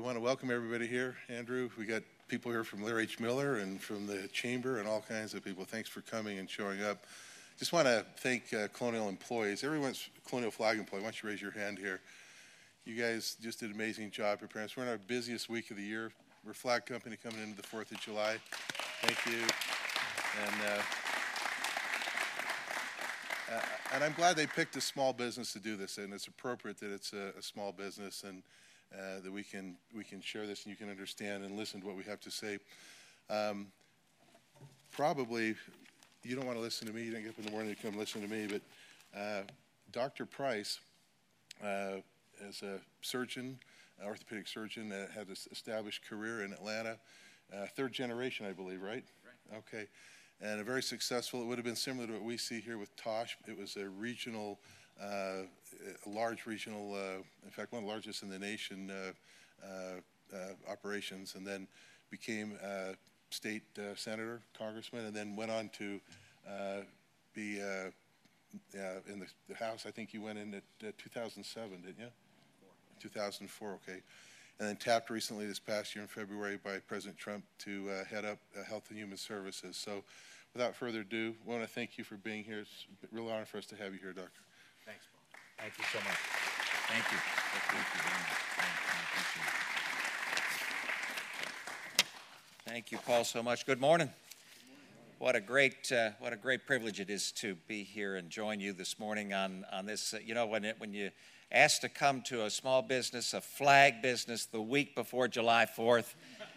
want to welcome everybody here. Andrew, we got people here from Larry H. Miller and from the Chamber and all kinds of people. Thanks for coming and showing up. Just want to thank Colonial employees. Everyone's Colonial Flag employee. Why don't you raise your hand here? You guys just did an amazing job preparing us. We're in our busiest week of the year. We're a flag company coming into the 4th of July. Thank you. And I'm glad they picked a small business to do this, and it's appropriate that it's a small business and that we can share this and you can understand and listen to what we have to say. Probably you don't want to listen to me. You didn't get up in the morning to come listen to me, but Dr. Price, as a surgeon, orthopedic surgeon, had an established career in Atlanta, third generation, I believe, right? Right. Okay. And a very successful, it would have been similar to what we see here with Tosh. It was a regional, a large regional, in fact, one of the largest in the nation operations, and then became state senator, congressman, and then went on to be in the House. I think you went in at 2007, didn't you? 2004, okay. And then tapped recently this past year in February by President Trump to head up Health and Human Services. So without further ado, I want to thank you for being here. It's a real honor for us to have you here, Doctor. Thanks, Paul. Thank you so much. Thank you. Thank you very much. Thank you, Paul, so much. Good morning. What a great privilege it is to be here and join you this morning on this. You know, when you asked to come to a small business, a flag business, the week before July 4th,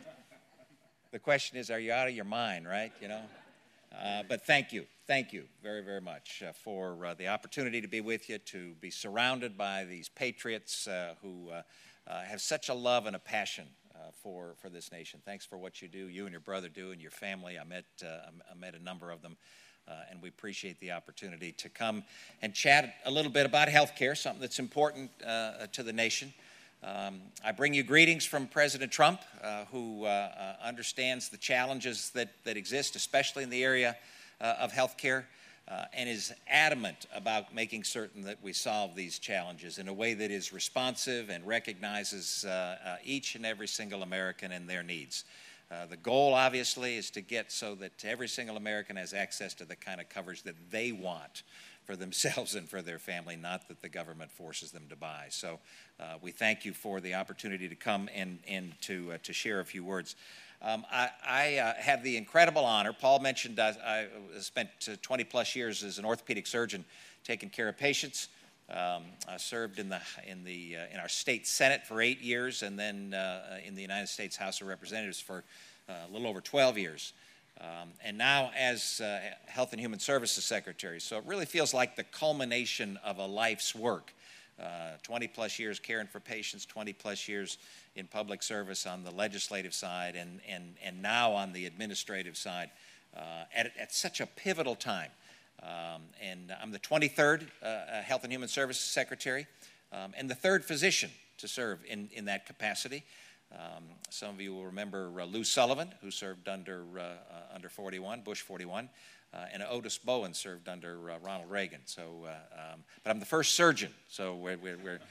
the question is, are you out of your mind, right? You know. But thank you very, very much for the opportunity to be with you, to be surrounded by these patriots who have such a love and a passion for this nation. Thanks for what you do, you and your brother do, and your family. I met a number of them, and we appreciate the opportunity to come and chat a little bit about health care, something that's important to the nation. I bring you greetings from President Trump, who understands the challenges that exist, especially in the area of health care, and is adamant about making certain that we solve these challenges in a way that is responsive and recognizes each and every single American and their needs. The goal, obviously, is to get so that every single American has access to the kind of coverage that they want for themselves and for their family, not that the government forces them to buy. So we thank you for the opportunity to come and to share a few words. I have the incredible honor. Paul mentioned I spent 20 plus years as an orthopedic surgeon taking care of patients. I served in our state Senate for 8 years, and then in the United States House of Representatives for a little over 12 years. And now as Health and Human Services Secretary. So it really feels like the culmination of a life's work. 20 plus years caring for patients, 20 plus years in public service on the legislative side, and now on the administrative side at such a pivotal time. And I'm the 23rd Health and Human Services Secretary and the 3rd physician to serve in that capacity. Some of you will remember Lou Sullivan, who served under 41, Bush 41, and Otis Bowen served under Ronald Reagan. So, but I'm the first surgeon. So we're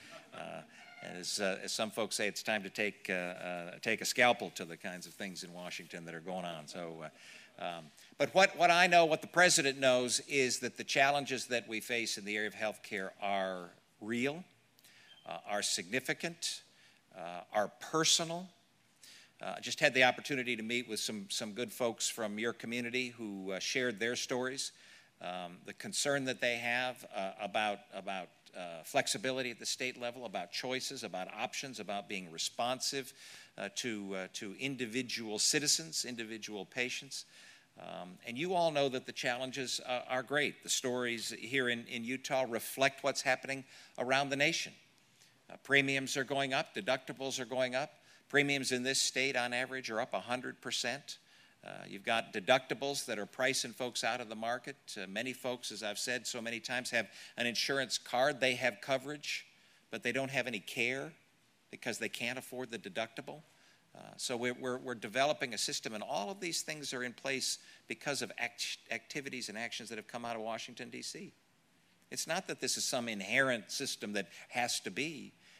as some folks say, it's time to take a scalpel to the kinds of things in Washington that are going on. So, but what I know, what the president knows, is that the challenges that we face in the area of health care are real, are significant, are personal. I just had the opportunity to meet with some good folks from your community who shared their stories, the concern that they have about flexibility at the state level, about choices, about options, about being responsive to individual citizens, individual patients. And you all know that the challenges are great. The stories here in Utah reflect what's happening around the nation. Premiums are going up, deductibles are going up. Premiums in this state, on average, are up 100%. You've got deductibles that are pricing folks out of the market. Many folks, as I've said so many times, have an insurance card. They have coverage, but they don't have any care because they can't afford the deductible. So we're developing a system, and all of these things are in place because of activities and actions that have come out of Washington, D.C. It's not that this is some inherent system that has to be.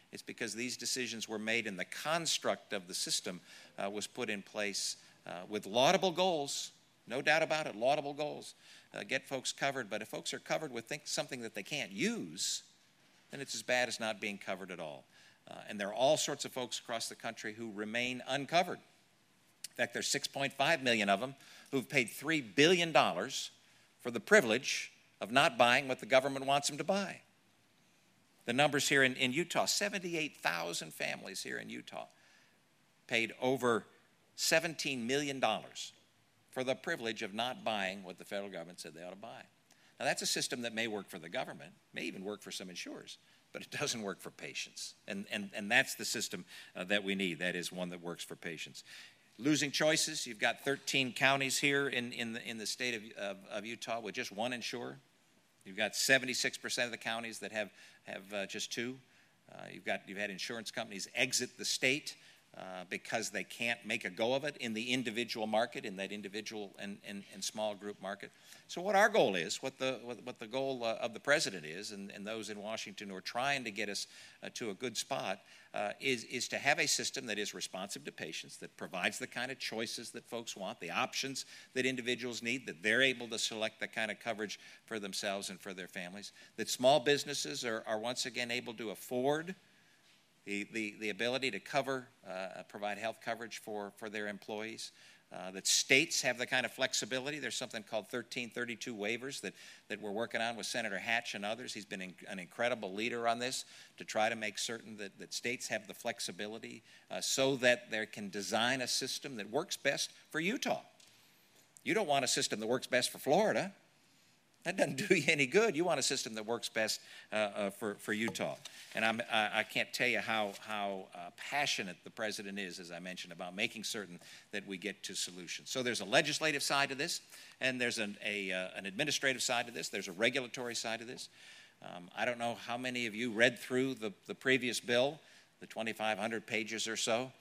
It's because these decisions were made and the construct of the system was put in place with laudable goals, no doubt about it, laudable goals. Get folks covered, but if folks are covered with something that they can't use, then it's as bad as not being covered at all. And there are all sorts of folks across the country who remain uncovered. In fact, there's 6.5 million of them who've paid $3 billion for the privilege of not buying what the government wants them to buy. The numbers here in Utah, 78,000 families here in Utah paid over $17 million for the privilege of not buying what the federal government said they ought to buy. Now, that's a system that may work for the government, may even work for some insurers, but it doesn't work for patients. And that's the system that we need. That is one that works for patients. Losing choices, you've got 13 counties here in the state of Utah with just one insurer. You've got 76% of the counties that have just two. You've had insurance companies exit the state because they can't make a go of it in the individual market, in that individual and small group market. So what our goal is, what the goal of the president is, and those in Washington who are trying to get us to a good spot, is to have a system that is responsive to patients, that provides the kind of choices that folks want, the options that individuals need, that they're able to select the kind of coverage for themselves and for their families, that small businesses are once again able to afford the ability to provide health coverage for their employees, that states have the kind of flexibility. There's something called 1332 waivers that we're working on with Senator Hatch and others. He's been an incredible leader on this to try to make certain that states have the flexibility so that they can design a system that works best for Utah. You don't want a system that works best for Florida. That doesn't do you any good. You want a system that works best for Utah. And I can't tell you how passionate the president is, as I mentioned, about making certain that we get to solutions. So there's a legislative side to this, and there's an administrative side to this. There's a regulatory side to this. I don't know how many of you read through the previous bill, the 2,500 pages or so.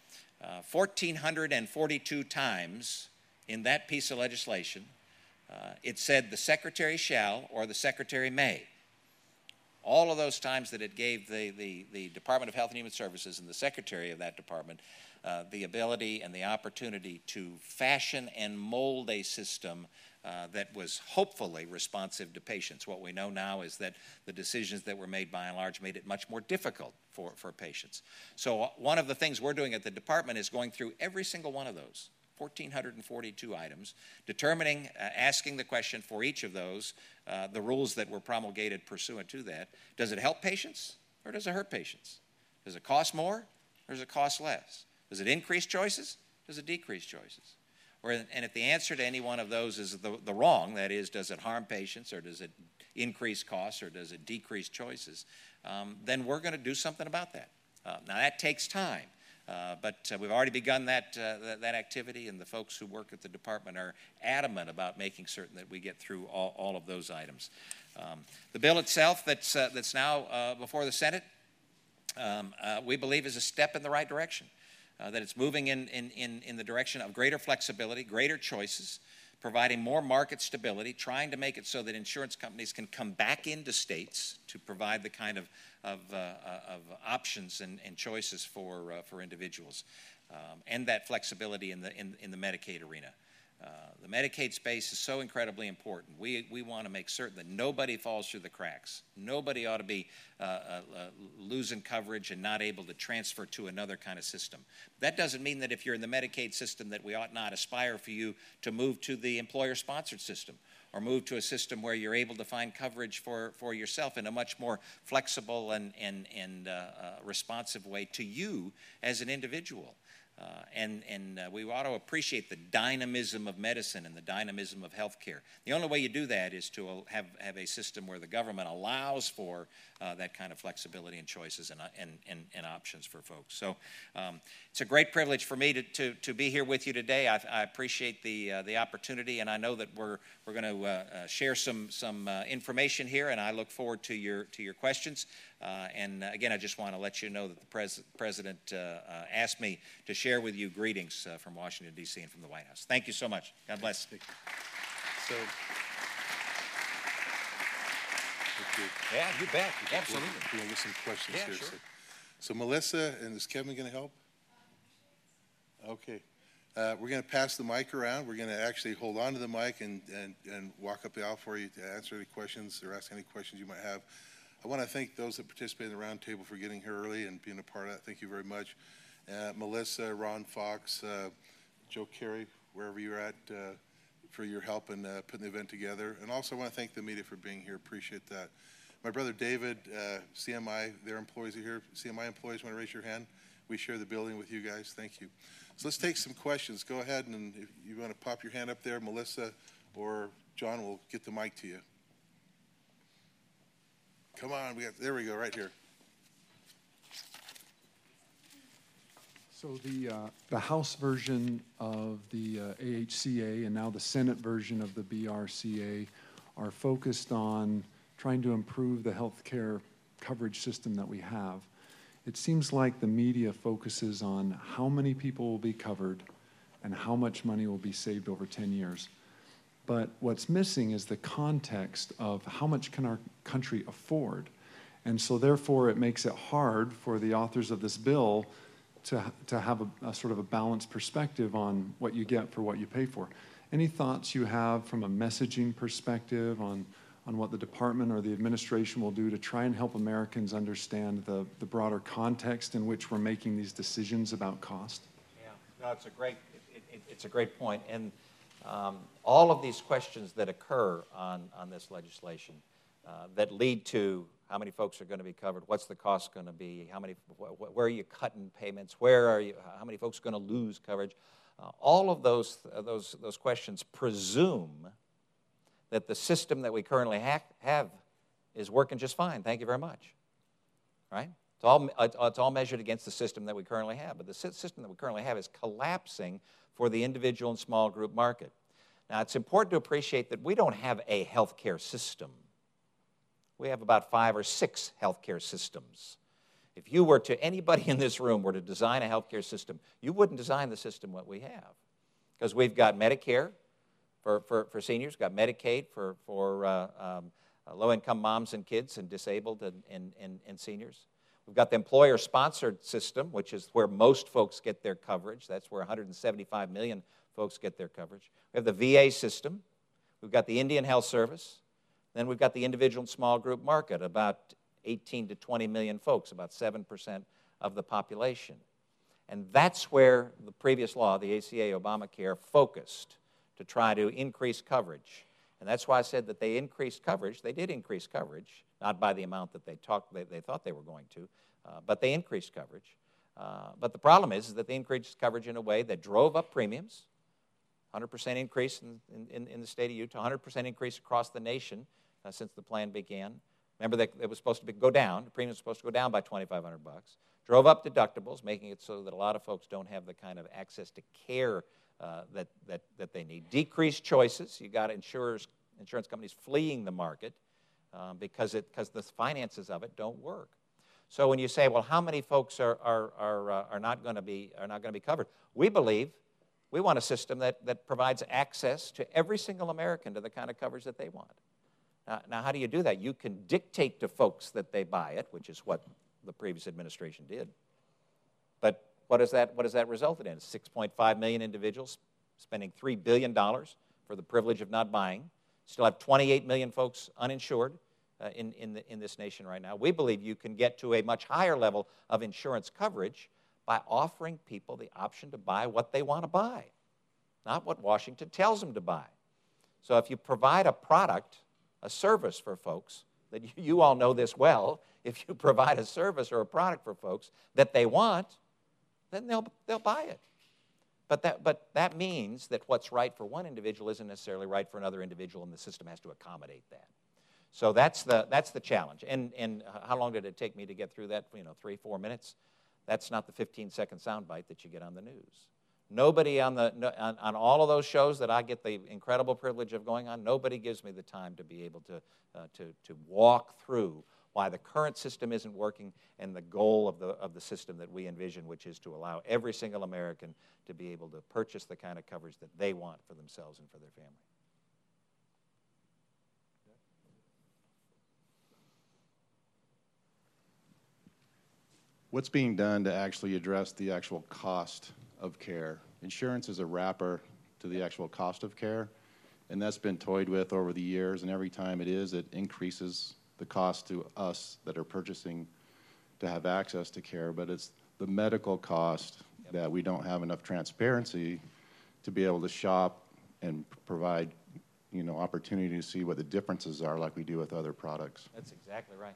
1,442 times in that piece of legislation, it said the secretary shall or the secretary may. All of those times that it gave the Department of Health and Human Services and the secretary of that department the ability and the opportunity to fashion and mold a system that was hopefully responsive to patients. What we know now is that the decisions that were made by and large made it much more difficult for patients. So one of the things we're doing at the department is going through every single one of those 1,442 items, determining, asking the question for each of those, the rules that were promulgated pursuant to that. Does it help patients or does it hurt patients? Does it cost more or does it cost less? Does it increase choices? Does it decrease choices? And if the answer to any one of those is the wrong, that is, does it harm patients or does it increase costs or does it decrease choices, then we're going to do something about that. Now, that takes time. But we've already begun that activity, and the folks who work at the department are adamant about making certain that we get through all of those items. The bill itself that's now before the Senate, we believe is a step in the right direction, that it's moving in the direction of greater flexibility, greater choices, providing more market stability, trying to make it so that insurance companies can come back into states to provide the kind of options and choices for individuals, and that flexibility in the Medicaid arena. The Medicaid space is so incredibly important. We want to make certain that nobody falls through the cracks. Nobody ought to be losing coverage and not able to transfer to another kind of system. That doesn't mean that if you're in the Medicaid system that we ought not aspire for you to move to the employer-sponsored system or move to a system where you're able to find coverage for yourself in a much more flexible and responsive way to you as an individual. And we ought to appreciate the dynamism of medicine and the dynamism of healthcare. The only way you do that is to have a system where the government allows for that kind of flexibility and choices and options for folks. So it's a great privilege for me to be here with you today. I appreciate the opportunity, and I know that we're going to share some information here, and I look forward to your questions. And again, I just want to let you know that the President asked me to share with you greetings from Washington, D.C. and from the White House. Thank you so much. God bless. Thank you. So, yeah, you bet. Absolutely. We'll get some questions Yeah, here. sure. So, So Melissa, and is Kevin going to help? Okay. We're going to pass the mic around. We're going to actually hold on to the mic and walk up the aisle for you to answer any questions or ask any questions you might have. I want to thank those that participated in the round table for getting here early and being a part of that. Thank you very much. Melissa, Ron Fox, Joe Carey, wherever you're at, for your help in putting the event together. And also I want to thank the media for being here. Appreciate that. My brother David, CMI, their employees are here. CMI employees, want to raise your hand? We share the building with you guys. Thank you. So let's take some questions. Go ahead, and if you want to pop your hand up there, Melissa or John will get the mic to you. Come on, there we go, right here. So the House version of the AHCA and now the Senate version of the BRCA are focused on trying to improve the health care coverage system that we have. It seems like the media focuses on how many people will be covered and how much money will be saved over 10 years. But what's missing is the context of how much can our country afford. And so therefore it makes it hard for the authors of this bill to have a sort of a balanced perspective on what you get for what you pay for. Any thoughts you have from a messaging perspective on what the department or the administration will do to try and help Americans understand the broader context in which we're making these decisions about cost? Yeah, no, it's a great point. And all of these questions that occur on this legislation that lead to how many folks are going to be covered, what's the cost going to be, where are you cutting payments, how many folks are going to lose coverage, all of those questions presume that the system that we currently have is working just fine. Thank you very much. Right? It's all measured against the system that we currently have. But the system that we currently have is collapsing for the individual and small group market. Now, it's important to appreciate that we don't have a healthcare system. We have about 5 or 6 healthcare systems. If anybody in this room were to design a healthcare system, you wouldn't design the system what we have. Because we've got Medicare for seniors, we've got Medicaid for low-income moms and kids and disabled and seniors. We've got the employer-sponsored system, which is where most folks get their coverage. That's where 175 million folks get their coverage. We have the VA system. We've got the Indian Health Service. Then we've got the individual and small group market, about 18 to 20 million folks, about 7% of the population. And that's where the previous law, the ACA, Obamacare, focused to try to increase coverage. And that's why I said that they increased coverage. They did increase coverage, not by the amount that they thought they were going to, but they increased coverage. But the problem is that they increased coverage in a way that drove up premiums, 100% increase in the state of Utah, 100% increase across the nation since the plan began. Remember that it was supposed to go down. The premium was supposed to go down by $2,500. Drove up deductibles, making it so that a lot of folks don't have the kind of access to care that they need. Decreased choices. You got insurance companies fleeing the market because the finances of it don't work. So when you say, well, how many folks are not going to be covered? We believe we want a system that provides access to every single American to the kind of coverage that they want. Now, how do you do that? You can dictate to folks that they buy it, which is what the previous administration did. But what has that resulted in? 6.5 million individuals spending $3 billion for the privilege of not buying. Still have 28 million folks uninsured in this nation right now. We believe you can get to a much higher level of insurance coverage by offering people the option to buy what they want to buy, not what Washington tells them to buy. So if you provide a product, a service for folks, that you all know this well, if you provide a service or a product for folks that they want, then they'll buy it. But that means that what's right for one individual isn't necessarily right for another individual, and the system has to accommodate that. So that's the challenge. And how long did it take me to get through that? 3-4 minutes. That's not the 15-second soundbite that you get on the news. Nobody on all of those shows that I get the incredible privilege of going on, nobody gives me the time to be able to walk through why the current system isn't working and the goal of the system that we envision, which is to allow every single American to be able to purchase the kind of coverage that they want for themselves and for their family. What's being done to actually address the actual cost of care? Insurance is a wrapper to the actual cost of care, and that's been toyed with over the years, and every time it increases the cost to us that are purchasing to have access to care, but it's the medical cost that we don't have enough transparency to be able to shop and provide, opportunity to see what the differences are like we do with other products. That's exactly right.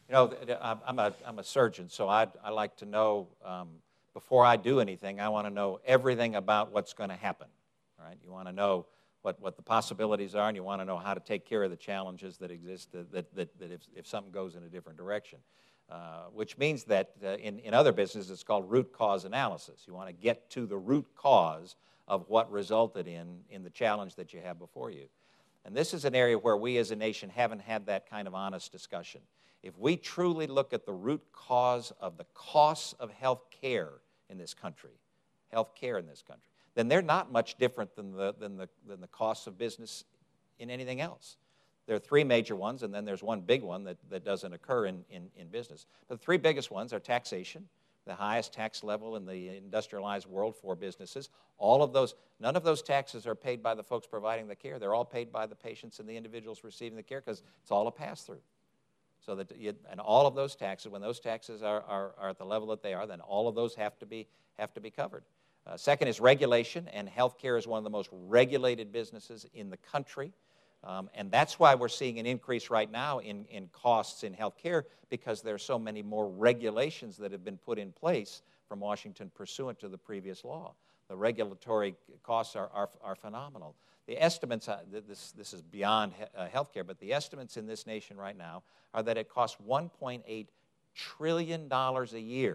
I'm a surgeon, so I like to know, before I do anything, I want to know everything about what's going to happen, right? You want to know what the possibilities are, and you want to know how to take care of the challenges that exist that if something goes in a different direction. Which means that in other businesses, it's called root cause analysis. You want to get to the root cause of what resulted in the challenge that you have before you. And this is an area where we as a nation haven't had that kind of honest discussion. If we truly look at the root cause of the costs of health care in this country, then they're not much different than the costs of business in anything else. There are three major ones, and then there's one big one that doesn't occur in business. But the three biggest ones are taxation, the highest tax level in the industrialized world for businesses. None of those taxes are paid by the folks providing the care. They're all paid by the patients and the individuals receiving the care because it's all a pass-through. And all of those taxes, when those taxes are at the level that they are, then all of those have to be covered. Second is regulation, and healthcare is one of the most regulated businesses in the country. And that's why we're seeing an increase right now in costs in healthcare, because there are so many more regulations that have been put in place from Washington pursuant to the previous law. The regulatory costs are phenomenal. The estimates, this is beyond healthcare, but the estimates in this nation right now are that it costs $1.8 trillion a year.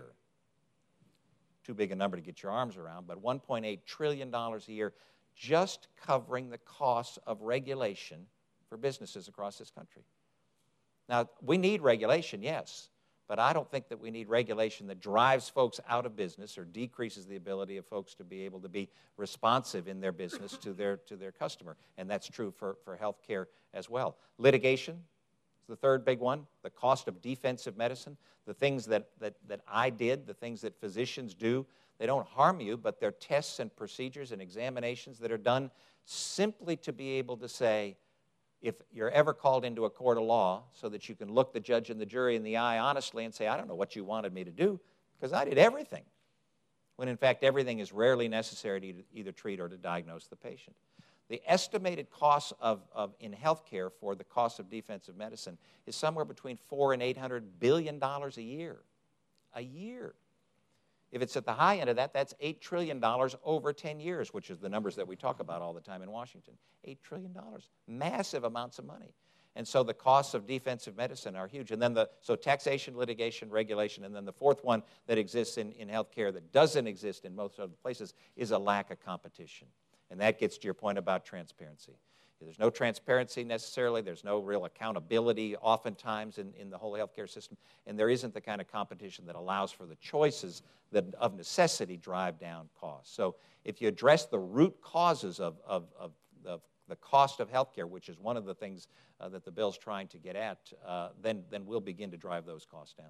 Too big a number to get your arms around, but $1.8 trillion a year just covering the costs of regulation for businesses across this country. Now, we need regulation, yes, but I don't think that we need regulation that drives folks out of business or decreases the ability of folks to be able to be responsive in their business to their customer, and that's true for health care as well. Litigation is the third big one, the cost of defensive medicine, the things that I did, the things that physicians do. They don't harm you, but they're tests and procedures and examinations that are done simply to be able to say, if you're ever called into a court of law, so that you can look the judge and the jury in the eye honestly and say, I don't know what you wanted me to do, because I did everything. When in fact, everything is rarely necessary to either treat or to diagnose the patient. The estimated cost in health care for the cost of defensive medicine is somewhere between $400 and $800 billion a year. A year. If it's at the high end of that, that's $8 trillion over 10 years, which is the numbers that we talk about all the time in Washington. $8 trillion. Massive amounts of money. And so the costs of defensive medicine are huge. And then so taxation, litigation, regulation, and then the fourth one that exists in healthcare that doesn't exist in most other places is a lack of competition. And that gets to your point about transparency. There's no transparency necessarily. There's no real accountability oftentimes in the whole healthcare system. And there isn't the kind of competition that allows for the choices that of necessity drive down costs. So if you address the root causes of the cost of healthcare, which is one of the things that the bill's trying to get at, then we'll begin to drive those costs down.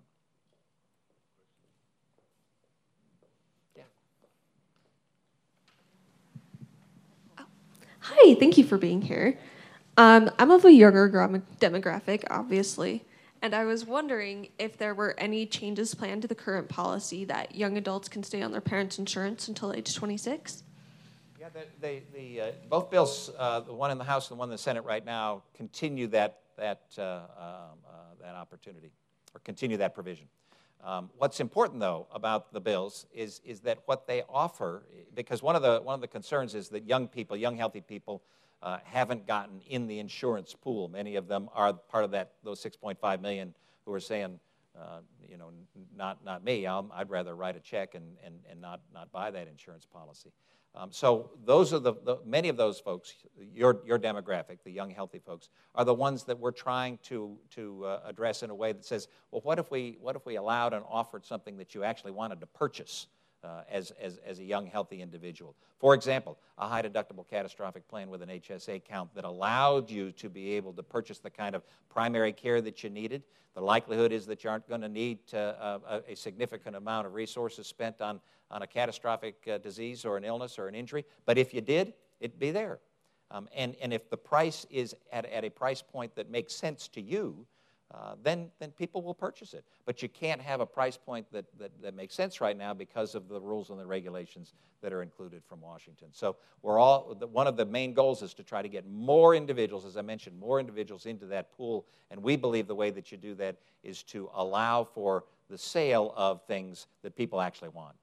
Hi, thank you for being here. I'm of a younger demographic, obviously, and I was wondering if there were any changes planned to the current policy that young adults can stay on their parents' insurance until age 26. Yeah, both bills, the one in the House and the one in the Senate right now, continue that opportunity, or continue that provision. What's important, though, about the bills is that what they offer, because one of the concerns is that young people, young healthy people, haven't gotten in the insurance pool. Many of them are part of those 6.5 million who are saying, not me. I'd rather write a check and not buy that insurance policy. So those are many of those folks, your demographic, the young healthy folks, are the ones that we're trying to address in a way that says, well, what if we allowed and offered something that you actually wanted to purchase as a young, healthy individual. For example, a high-deductible catastrophic plan with an HSA account that allowed you to be able to purchase the kind of primary care that you needed. The likelihood is that you aren't going to need a significant amount of resources spent on a catastrophic disease or an illness or an injury, but if you did, it'd be there. And if the price is at a price point that makes sense to you, then people will purchase it. But you can't have a price point that makes sense right now because of the rules and the regulations that are included from Washington. So one of the main goals is to try to get more individuals, as I mentioned, more individuals into that pool. And we believe the way that you do that is to allow for the sale of things that people actually want.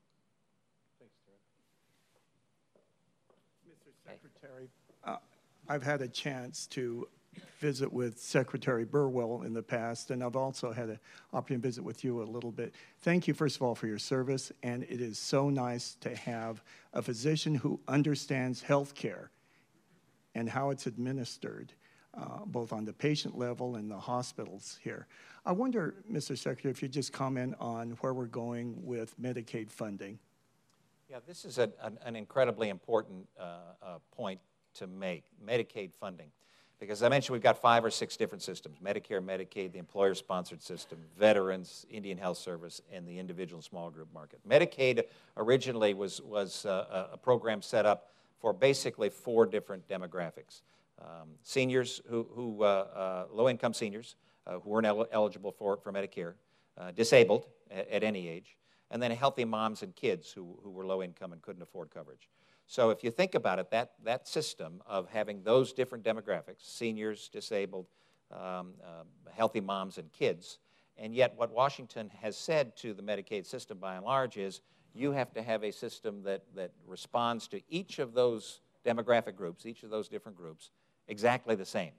Mr. Secretary, I've had a chance to visit with Secretary Burwell in the past, and I've also had an opportunity to visit with you a little bit. Thank you, first of all, for your service, and it is so nice to have a physician who understands health care and how it's administered, both on the patient level and the hospitals here. I wonder, Mr. Secretary, if you'd just comment on where we're going with Medicaid funding. Yeah, this is an incredibly important point to make, Medicaid funding. Because as I mentioned, we've got 5 or 6 different systems: Medicare, Medicaid, the employer-sponsored system, Veterans, Indian Health Service, and the individual and small group market. Medicaid originally was a program set up for basically 4 different demographics. Seniors, low-income seniors who weren't eligible for Medicare, disabled at any age, and then healthy moms and kids who were low-income and couldn't afford coverage. So if you think about it, that system of having those different demographics, seniors, disabled, healthy moms and kids, and yet what Washington has said to the Medicaid system by and large is you have to have a system that responds to each of those demographic groups, each of those different groups, exactly the same.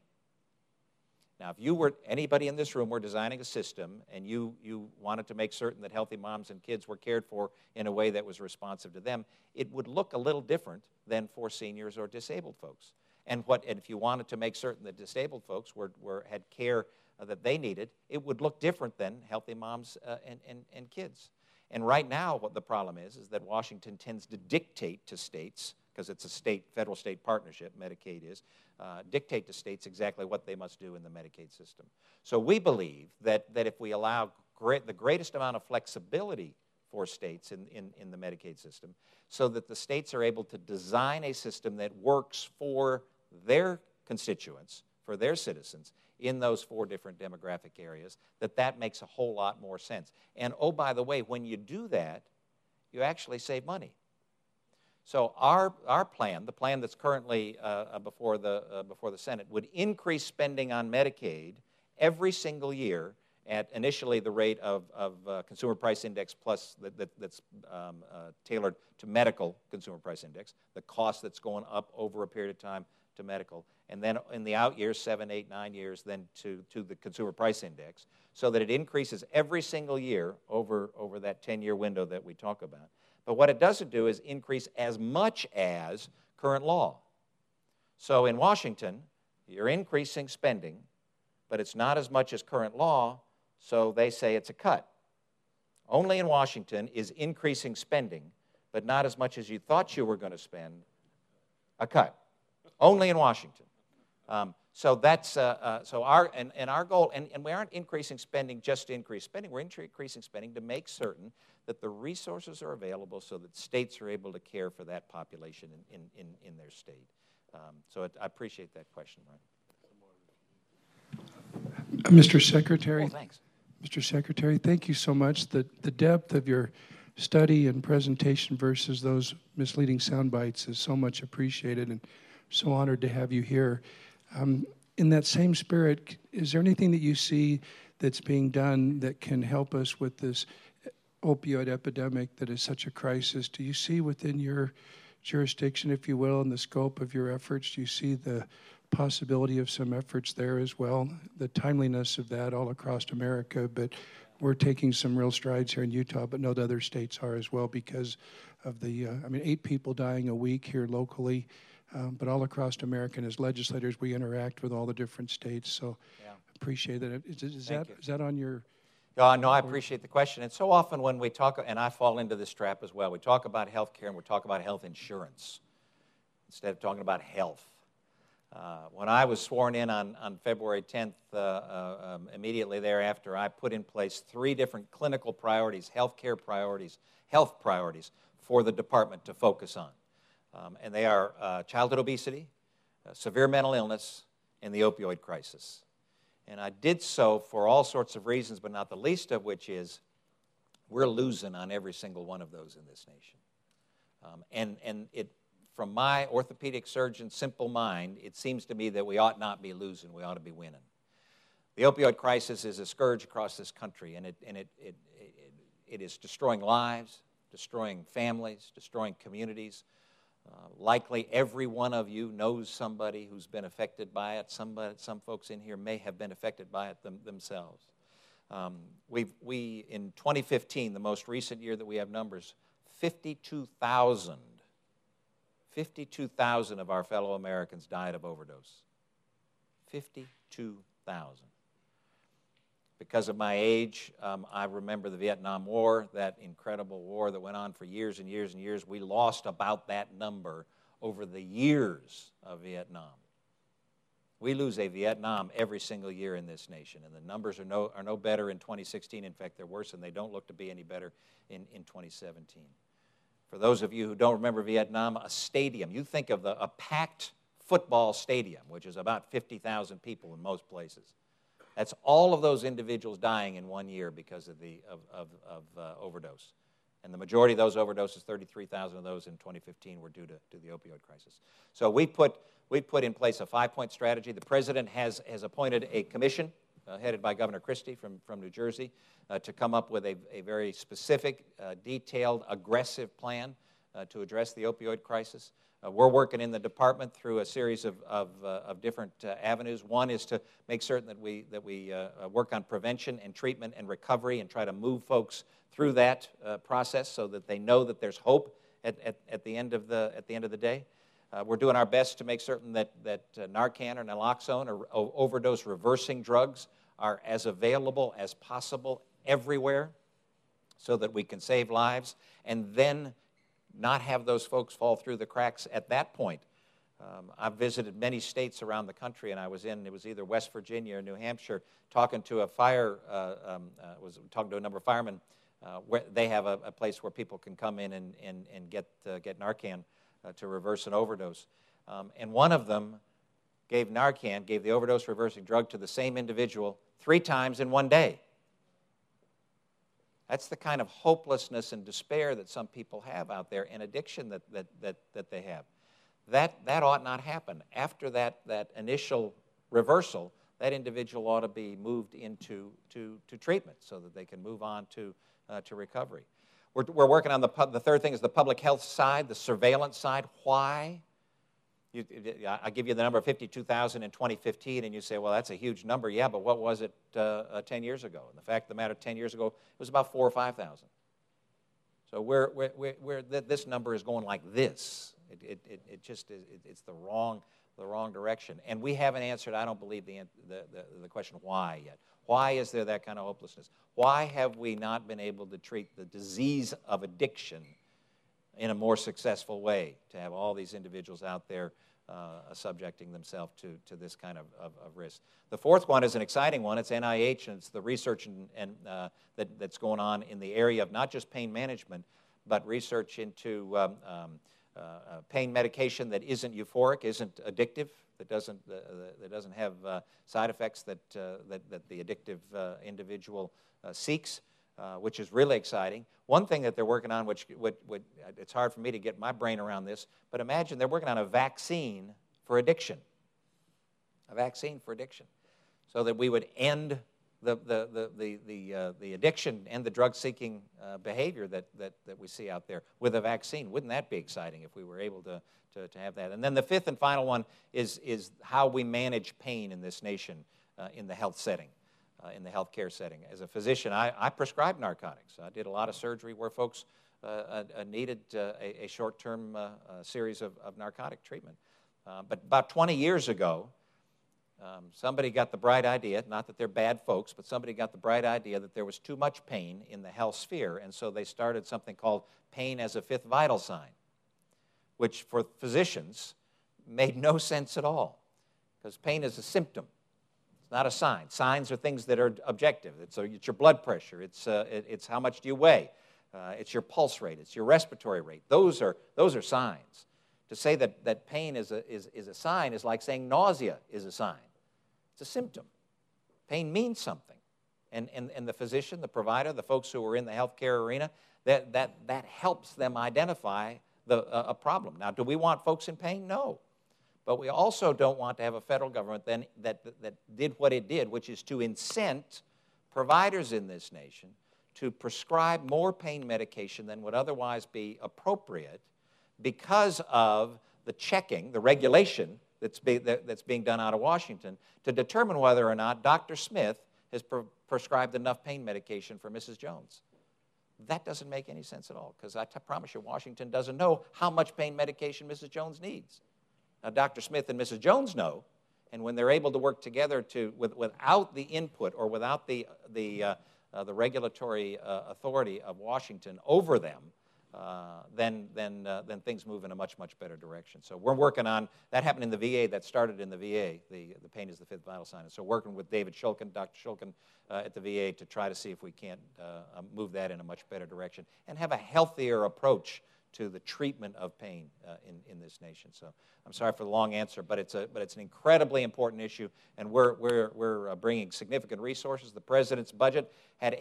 Now, if anybody in this room were designing a system and you wanted to make certain that healthy moms and kids were cared for in a way that was responsive to them, it would look a little different than for seniors or disabled folks. And if you wanted to make certain that disabled folks had care that they needed, it would look different than healthy moms and kids. And right now, what the problem is that Washington tends to dictate to states, because it's a federal-state partnership, Medicaid is, dictate to states exactly what they must do in the Medicaid system. So we believe that if we allow the greatest amount of flexibility for states in the Medicaid system, so that the states are able to design a system that works for their constituents, for their citizens, in those 4 different demographic areas, that makes a whole lot more sense. And oh, by the way, when you do that, you actually save money. So our plan, the plan that's currently before the Senate, would increase spending on Medicaid every single year at initially the rate of Consumer Price Index plus that's tailored to medical Consumer Price Index, the cost that's going up over a period of time to medical, and then in the out years, 7, 8, 9 years, then to the Consumer Price Index, so that it increases every single year over that 10-year window that we talk about. But what it doesn't do is increase as much as current law. So in Washington, you're increasing spending, but it's not as much as current law, so they say it's a cut. Only in Washington is increasing spending, but not as much as you thought you were going to spend, a cut. Only in Washington. So that's our goal, and we aren't increasing spending just to increase spending. We're increasing spending to make certain that the resources are available so that states are able to care for that population in their state. So I appreciate that question, Ryan. Mr. Secretary. Oh, thanks. Mr. Secretary, thank you so much. The depth of your study and presentation versus those misleading sound bites is so much appreciated, and so honored to have you here. In that same spirit, is there anything that you see that's being done that can help us with this opioid epidemic that is such a crisis? Do you see within your jurisdiction, if you will, and the scope of your efforts, do you see the possibility of some efforts there as well? The timeliness of that all across America, but we're taking some real strides here in Utah, but no other states are as well because of the, 8 people dying a week here locally, but all across America, and as legislators, we interact with all the different states, so Yeah. appreciate that. Is that on your No, I appreciate the question. And so often when we talk, and I fall into this trap as well, we talk about health care and we talk about health insurance instead of talking about health. When I was sworn in on February 10th, immediately thereafter, I put in place 3 different clinical priorities, health care priorities, health priorities for the department to focus on. And they are childhood obesity, severe mental illness, and the opioid crisis. And I did so for all sorts of reasons, but not the least of which is we're losing on every single one of those in this nation. And it, from my orthopedic surgeon's simple mind, it seems to me that we ought not be losing, we ought to be winning. The opioid crisis is a scourge across this country, and it is destroying lives, destroying families, destroying communities. Likely every one of you knows somebody who's been affected by it. Some folks in here may have been affected by it themselves. We in 2015, the most recent year that we have numbers, 52,000 of our fellow Americans died of overdose. 52,000. Because of my age, I remember the Vietnam War, that incredible war that went on for years and years and years. We lost about that number over the years of Vietnam. We lose a Vietnam every single year in this nation, and the numbers are no better in 2016. In fact, they're worse, and they don't look to be any better in 2017. For those of you who don't remember Vietnam, a stadium, you think of a packed football stadium, which is about 50,000 people in most places. That's all of those individuals dying in 1 year because of overdose. And the majority of those overdoses, 33,000 of those in 2015, were due to the opioid crisis. So we put in place a 5-point strategy. The president has appointed a commission headed by Governor Christie from New Jersey to come up with a very specific, detailed, aggressive plan to address the opioid crisis. We're working in the department through a series of different avenues. One is to make certain that we work on prevention and treatment and recovery and try to move folks through that process so that they know that there's hope at the end of the day. We're doing our best to make certain that Narcan or naloxone or overdose reversing drugs are as available as possible everywhere so that we can save lives and then not have those folks fall through the cracks at that point. I've visited many states around the country, and it was either West Virginia or New Hampshire, talking to talking to a number of firemen where they have a place where people can come in and get Narcan to reverse an overdose. And one of them gave the overdose reversing drug to the same individual 3 times in 1 day. That's the kind of hopelessness and despair that some people have out there, and addiction that they have. That ought not happen. After that initial reversal, that individual ought to be moved into treatment so that they can move on to recovery. We're working on the third thing is the public health side, the surveillance side. Why? I give you the number of 52,000 in 2015, and you say, well, that's a huge number. Yeah, but what was it 10 years ago? And the fact of the matter, 10 years ago, it was about 4,000 or 5,000. So this number is going like this. It just is, it's the wrong direction. And we haven't answered, I don't believe, the question why yet. Why is there that kind of hopelessness? Why have we not been able to treat the disease of addiction in a more successful way, to have all these individuals out there subjecting themselves to this kind of risk? The fourth one is an exciting one. It's NIH, and it's the research that's going on in the area of not just pain management, but research into pain medication that isn't euphoric, isn't addictive, that doesn't have side effects that the addictive individual seeks. Which is really exciting. One thing that they're working on, which it's hard for me to get my brain around this, but imagine they're working on a vaccine for addiction. A vaccine for addiction. So that we would end the addiction and the drug-seeking behavior that we see out there with a vaccine. Wouldn't that be exciting if we were able to have that? And then the fifth and final one is how we manage pain in this nation in the health setting. In the healthcare setting. As a physician, I prescribe narcotics. I did a lot of surgery where folks needed a short-term series of narcotic treatment. But about 20 years ago, Somebody got the bright idea, not that they're bad folks, but somebody got the bright idea that there was too much pain in the health sphere, and so they started something called pain as a fifth vital sign, which for physicians made no sense at all, because pain is a symptom. It's not a sign. Signs are things that are objective. It's your blood pressure. It's how much do you weigh. It's your pulse rate. It's your respiratory rate. Those are signs. To say that pain is a sign is like saying nausea is a sign. It's a symptom. Pain means something. And the physician, the provider, the folks who are in the healthcare arena, that helps them identify a problem. Now, do we want folks in pain? No. But we also don't want to have a federal government then that did what it did, which is to incent providers in this nation to prescribe more pain medication than would otherwise be appropriate because of the checking, the regulation that's being done out of Washington to determine whether or not Dr. Smith has prescribed enough pain medication for Mrs. Jones. That doesn't make any sense at all, because I promise you Washington doesn't know how much pain medication Mrs. Jones needs. Now, Dr. Smith and Mrs. Jones know, and when they're able to work together without the input or without the regulatory authority of Washington over them, then things move in a much, much better direction. So we're working on, that happened in the VA, that started in the VA, the pain is the fifth vital sign. And so working with David Shulkin, Dr. Shulkin at the VA to try to see if we can't move that in a much better direction and have a healthier approach to the treatment of pain in this nation. So I'm sorry for the long answer, but it's an incredibly important issue, and we're bringing significant resources. The president's budget has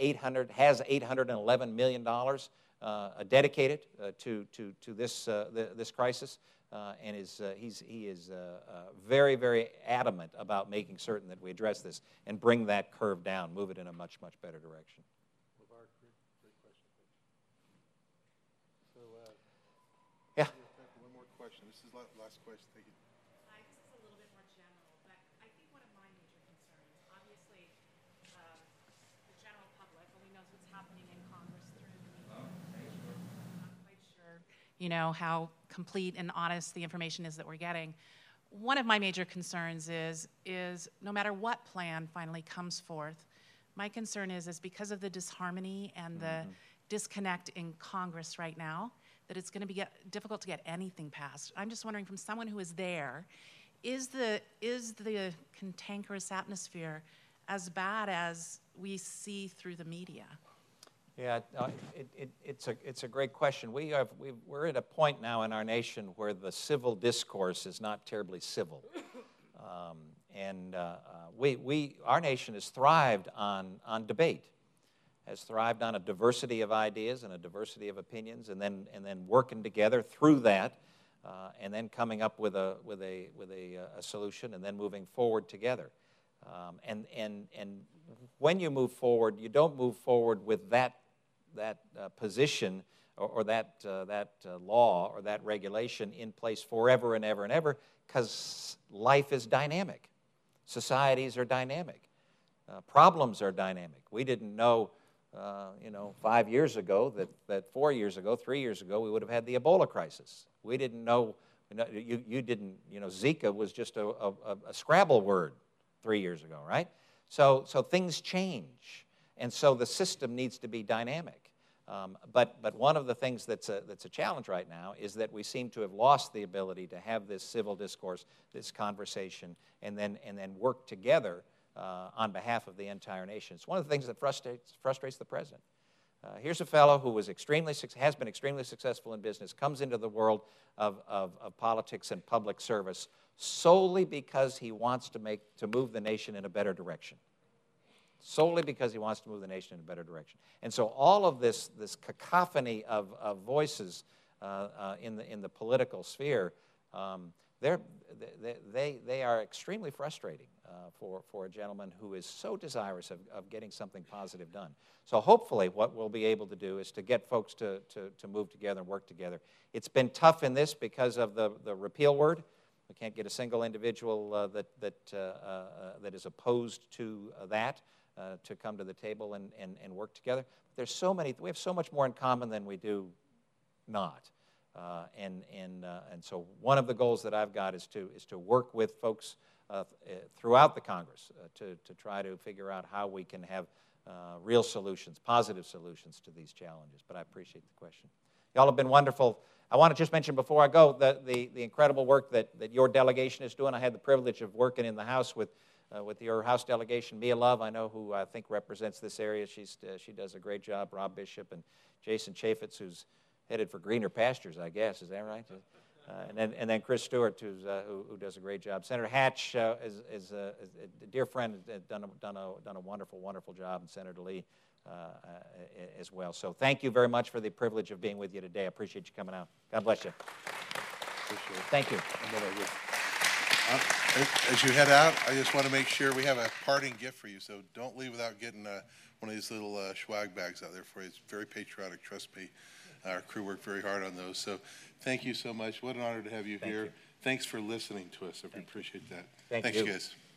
$811 million dedicated to this crisis, and he is very, very adamant about making certain that we address this and bring that curve down, move it in a much, much better direction. Yeah. One more question. This is the last question. Thank you. This is a little bit more general, but I think one of my major concerns, obviously, the general public only knows what's happening in Congress through the media. I'm not quite sure, how complete and honest the information is that we're getting. One of my major concerns is no matter what plan finally comes forth, my concern is because of the disharmony and the disconnect in Congress right now, that it's going to be difficult to get anything passed. I'm just wondering, from someone who is there, is the cantankerous atmosphere as bad as we see through the media? Yeah, it's a great question. We're at a point now in our nation where the civil discourse is not terribly civil, our nation has thrived on debate. Has thrived on a diversity of ideas and a diversity of opinions, and then working together through that, and then coming up with a solution, and then moving forward together. And when you move forward, you don't move forward with that position or that law or that regulation in place forever and ever and ever, because life is dynamic, societies are dynamic, problems are dynamic. We didn't know. 5 years ago, that 4 years ago, 3 years ago, we would have had the Ebola crisis. We didn't know, you didn't, Zika was just a Scrabble word 3 years ago, right? So things change, and so the system needs to be dynamic. But one of the things that's a challenge right now is that we seem to have lost the ability to have this civil discourse, this conversation, and then work together on behalf of the entire nation. It's one of the things that frustrates the president. Here's a fellow who has been extremely successful in business, comes into the world of politics and public service solely because he wants to move the nation in a better direction. Solely because he wants to move the nation in a better direction. And so all of this cacophony of voices in the political sphere, they are extremely frustrating for a gentleman who is so desirous of getting something positive done. So hopefully what we'll be able to do is to get folks to move together and work together. It's been tough in this because of the repeal word. We can't get a single individual that is opposed to that to come to the table and work together. We have so much more in common than we do not. And so one of the goals that I've got is to work with folks throughout the Congress to try to figure out how we can have real solutions, positive solutions to these challenges. But I appreciate the question. Y'all have been wonderful. I want to just mention before I go the incredible work that your delegation is doing. I had the privilege of working in the House with your House delegation, Mia Love, I know, who I think represents this area. She does a great job. Rob Bishop and Jason Chaffetz, who's headed for greener pastures, I guess. Is that right? And then Chris Stewart, who does a great job. Senator Hatch is a dear friend, has done a wonderful job, and Senator Lee as well. So thank you very much for the privilege of being with you today. I appreciate you coming out. God bless you. Appreciate it. Thank you. As you head out, I just want to make sure we have a parting gift for you, so don't leave without getting one of these little swag bags out there for you. It's very patriotic, trust me. Our crew worked very hard on those. So thank you so much. What an honor to have you here. You. Thanks for listening to us. I appreciate that. Thanks, you guys.